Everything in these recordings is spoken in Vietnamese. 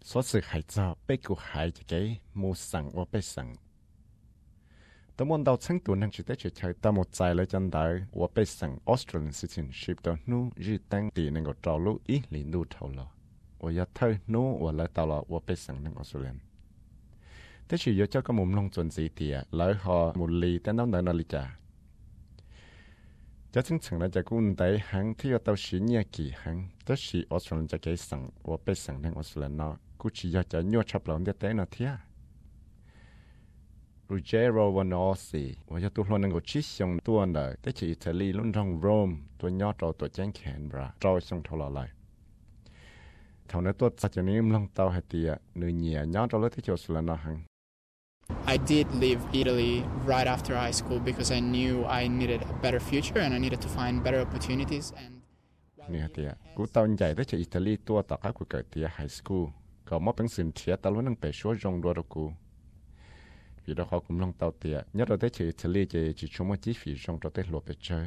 số sự hại cho bé cụ hại cho cái mua sẵn và bé sẵn tao muốn đào sáng tụ năng chỉ tới chỉ chơi tao một giải lấy chân đời và bé sẵn Australian citizenship đó nu rư tăng tỷ năng có trâu lú ít liền đủ thầu lo và giờ thôi nu và lại tao là và bé sẵn năng Australian thế chỉ giờ cho cái mồm lông chuẩn gì thì lại họ một lì tên nó nợ lì trả cho chính làจะกู้ได้หังที่เราสีเนี่ยกี่หังแต่สีออสเตรเลียจะเกี่ยสั่งว่าไปสั่งในออสเตรเลียเนาะกูchỉอยากจะยั่วชับหลังเดียวแต่เนาะเทียรูเจโรวันอสีว่าจะตัวเราหนึ่งก็ชี้ส่งตัวเนาะแต่chỉอิตาลีลุ่นรองโรมตัวยอดตัวแจ้งแขนบราจอยส่งเท่าไรเท่านั้นตัวสัจนี้มันลงเตาให้เตียเนื้อเนียยอดตัวเลือดที่จะออสเตรเลียเนาะหัง I did leave Italy right after high school because I knew I needed a better future and I needed to find better opportunities. And เนี่ยเตียกูตอนใหญ่ได้จากอิตาลีตัวต่อเขากูเกิดเตียไฮสคูลก็มอเป็นสินเทียตลอดนั่งไปช่วยจงดัวตะกูvì đó họ cũng lông tàu tiệt nhớ rồi tới chỉ Italy chỉ chúng mới chỉ vì trong đó tới lụaไปเจอ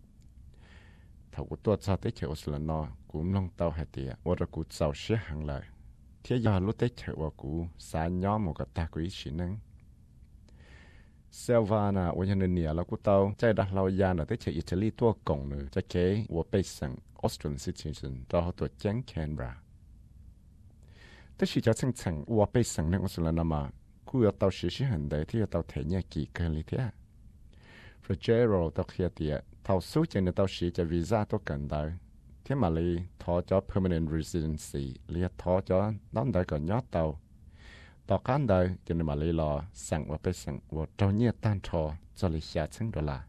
thầu củaตัวsau tới chỉ Australia cũng lông tàu hay tiệtว่าเรากูเจ้าเสียหังเลยเที่ยารู้tới chỉว่ากูสายย้อมmột cái taกูอีกชิ้นนึงเซลวาน่ะวันนี้เนี่ยเรากูเตาใจดักเรายานแต่เฉยอิตาลีตัวกงหนึ่งจะเก๋ว่าไปสั่งออสเตรเลียนซิติเซนเราตัวแจ้งแคนบราแต่สิจะสั่งว่าไปสั่งในออสเตรเลียมากูเอาเตาสิหันได้ที่เอาเตาเทียกี่เกินเลยเท่าเพราะเจอเราตัวเขียเตียเท่าสู้ใจในเตาสิจะวีซ่าตัวกันได้ที่มาเลยทอจอ permanent residency เรียกทอจอน้องได้ก่อนยอดเตาต่อการใดจนมาเลยรอสั่งว่าไปสั่งว่าเจ้าเนี่ยตั้งทอจะเลยเสียทั้งดอลลาร์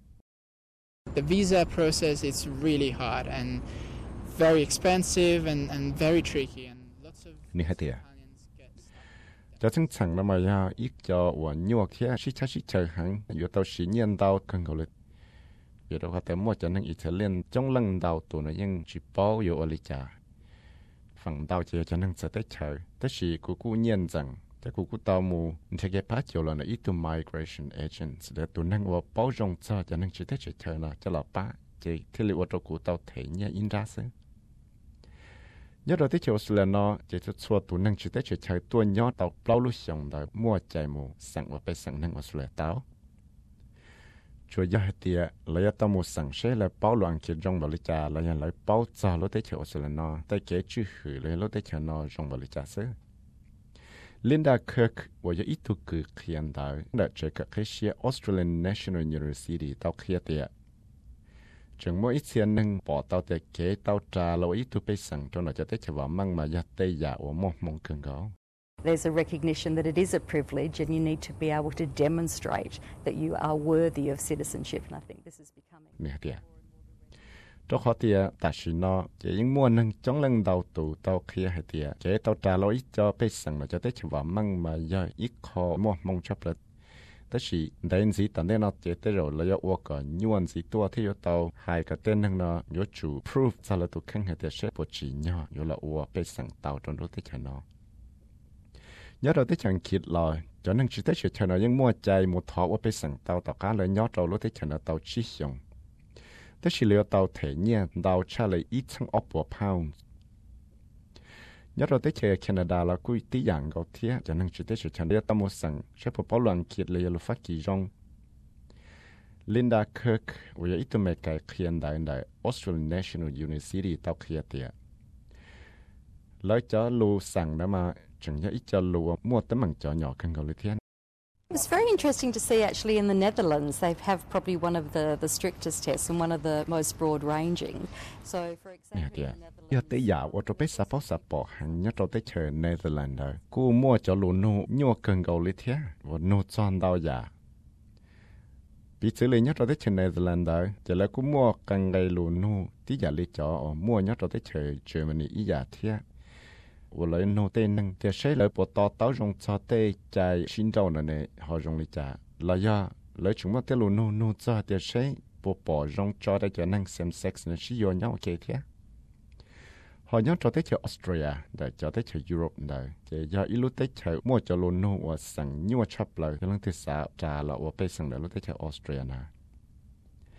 the visa process is really hard and very expensive and very tricky and lots of นี่ให้เตีย Italians get stuck. จะถึงสั่งแล้วมายาอีกจะว่ายั่วแค่ชิเชยหังอยู่ตัวสีเนียนดาวกันเขาเลยอยู่ตัวเขาแต่มั่วจะนั่งอิตาเลียนจ้องลังดาวตัวนั้นยังจีบป้อยู่อลิจาฝั่งดาวเจจะนั่งจะได้เฉยแต่สีกูเนียนจังแต่กูตาวมูนี่จะเก็บพัดอยู่แล้วนะอีตัว migration agents เดี๋ยวตัวนั่งว่าป้าจงจะนั่งจะได้เฉยนะจะหลับป้าเจที่เรียกว่าตัวกูตาวเทียนอินราซึยอดเราที่เจอออสเตรเลียเนาะจะชัวตัวนั่งจะได้เฉยตัวยอดตาวเปล่าลุชงได้มั่วใจมูสั่งว่าไปสั่งนั่งออสเตรเลียตาวช่วยยอดเตียระยะตั้งมูสั่งเช่เลยเป้าหลวงคิดจงบริจาระยะเลยเป้าจ่อรถได้เฉยออสเตรเลียเนาะแต่เก๋ชื่อหือเลยรถได้เฉยเนาะจงบริจาซื้อลินดาเคิร์กว่าจะอีทุกคือเขียนได้แต่เจอกับเคเชีย Australian National University ตาวเขียเตียจึงเมื่ออีเสียนหนึ่งปอตาวเตียเก๋ตาวจาเราอีทุไปสั่งจนเราจะได้เฉว่ามั่งมายัดเตยยาว่ามองมองเกินเขา There's a recognition that it is a privilege and you need to be able to demonstrate that you are worthy of citizenship. And I think this is becoming... เนี่ยเดียตัวเขาเตียตัดสินเนาะจะยิ่งมั่วนึงจ้องเล่งดาวตู่เตาเคลียให้เตียเจ๊เตาตาเราอีจอไปสั่งเราจะได้ฉบับมั่งมาย่อยอีคอมั่วมองชอบเลยแต่สิได้ยินสิตอนนี้เนาะเจ๊เตเราเลยว่าก่อนย้วนสิตัวที่อยู่เตาหายกับเต้นนึงเนาะอยู่จู proof ซะแล้วตัวแข็งให้เตียเชฟปวดจีเนาะอยู่ละว่าไปสั่งเตาจนรู้ที่ฉันเนาะยอดเราที่ฉันคิดลอยจนนั่งคิดได้เฉยๆเนาะยังมั่วใจมั่วท้อว่าไปสั่งเตาต่อการเลยยอดเรารู้ที่ฉันเตาชี้ชงแต่สิเหลือเตาเทียนเตาชาเลยอีทั้งอปพาวน์ยอดเราได้เจอแคนาดาแล้วกุยตีอย่างเขาเทียจะนั่งคิดได้เฉยๆเรียกตามมุสังใช้พอปหลังคิดเลยลูฟักกี่จงลินดาเคิร์กว่าอีตัวเมกาเขียนได้ Australian National University เตาเขียเตียแล้วจะรู้สั่งนะมาจึงจะอีจะรู้มั่วแต่มันจะหยอกกันเขาเลยเทียน It's very interesting to see actually in the Netherlands they have probably one of the strictest tests and one of the most broad-ranging. So for example in the Netherlands... ยอดแต่ยาวว่าจะไปสับปะหังยอดเราได้เชิญเนเธอร์แลนด์เลยกูมั่วจะรู้นู่ยั่วเกินเขาเลยเทียว่านู่จอนดาวยาปีซื้อเลยยอดเราได้เชิญเนเธอร์แลนด์เลยจะแล้วกูมั่วกันไงรู้นู่ที่อยากเลยจ่อมั่วยอดเราได้เชิญเยอรมนีอีอยากเทียว่าเลยโนเต้นึงแต่ใช้เลยปวดต่อเต้าจงชอเต้ใจชินเจ้านั่นเองเขาจงลิจ่าแล้วย่าเลยถึงว่าเต้ลูโนจ่าแต่ใช้ปวดปอจงจอได้จะนั่งเซมเซ็กซ์นั่นชิโยนยาวเกเทียเขาย้อนจอได้เจอออสเตรียได้จอได้เจอยุโรปได้จะย่าอีลุได้เจอมั่วจะลูโนว่าสั่งยัวชับเลยกำลังที่สาวจ่าเราว่าไปสั่งได้ลุได้เจอออสเตรียนะ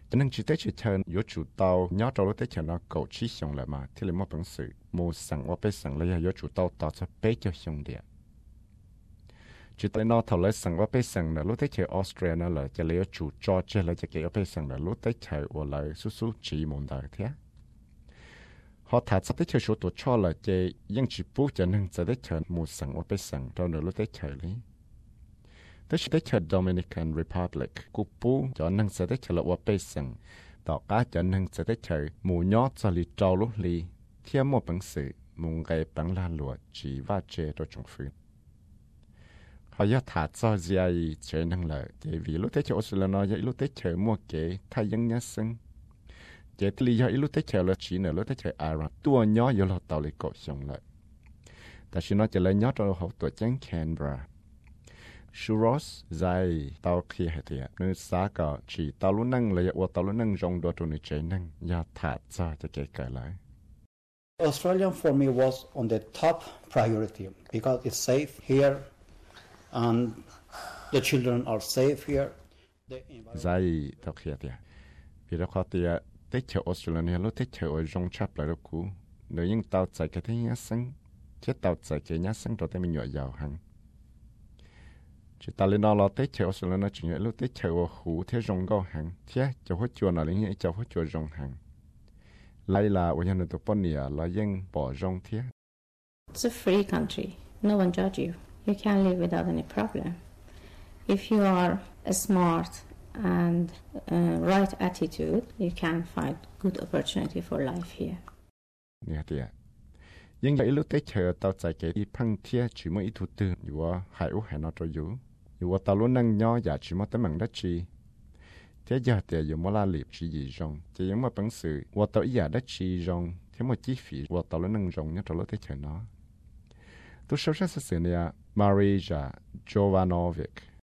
cho nên chỉ tới chỉ chờ yếu chủ tàu nhớ trong lúc tới chờ nó cầu chỉ xong lại mà thì là một bằng sự mua sẵn và bé sẵn lấy yếu chủ tàu tạo cho bé cho xong điện chỉ tới nó thầu lấy sẵn và bé sẵn là lúc tới chờ Australia nó là cho lấy chủ cho chơi lấy cho cái bé sẵn là lúc tới chờ và lại số chỉ một đời thế họ thả sắp tới chờ số tổ cho là chơi nhưng chỉ bút cho nên sẽ tới chờ mua sẵn và bé sẵn trong nửa lúc tới chờ lý tới chờ Dominican Republic cú bút cho nên sẽ tới chờ là và bé sẵnต่อการจะนึงจะได้เฉยหมู่ยอดจะลีเจ้าลุลีเทียมหมดปังสื่อมุงไกปังลาหลวจีว่าเจตัวจงฟื้นเขาอยากถาดจอเจียเฉยนั่งเลยเจวีลุเตเฉยออสเตรเลียน้อยลุเตเฉยมัวเก๋ไทยยังยัซึ่งเจตลียลุเตเฉยละจีเนลุเตเฉยอารักตัวยออยู่เราเตาเลยกดชงเลยแต่ชินอจะเลยยอดเราเขาตัวแจ้งแคนบราชูโรสใจเตาเขียเดียนึกสาก็จีเตาลุนั่งเลยว่าเตาลุนั่งจงตัวนี้เจนั่งยาถาดจะเก๋ๆเลย Australia for me was on the top priority because it's safe here and the children are safe here. ใจเตาเขียเดียพี่เราขอเตียได้เจอออสเตรเลียรู้ได้เจอจงชับเลยลูกกูเดี๋ยวยิ่งเตาใจกันที่ยัดซึ่งเชื่อเตาใจกันยัดซึ่งตัวแต่ไม่หย่อยาวหังchỉ ta lên đó là tết chèo rồi nó chỉ nhớ lúc tết chèo hủ thế rong go hàng thế cho hết chùa nào lấy cho hết chùa rong hàng lại là ở nhà tụi bọn nè là dân bỏ rong thế. It's a free country. No one judge you. You can live without any problem. If you are a smart and right attitude, you can find good opportunity for life here. Nè thì nhưng vậy lúc tết chèo tao chạy cái đi phăng thế chỉ mới ít thủ tư, dù hải ú hải nó cho dù. Dù tao luôn năng nhỏ giả chỉ mất tới mảng đất chi thế giờ thì dù mất la liệp chỉ gì rong chỉ giống mà bằng sự và tao ý giả đất chi rong thế mà chi phí và tao luôn năng rong nhớ tao lúc thế trời nó tôi sâu sắc sự này Marija Jovanovic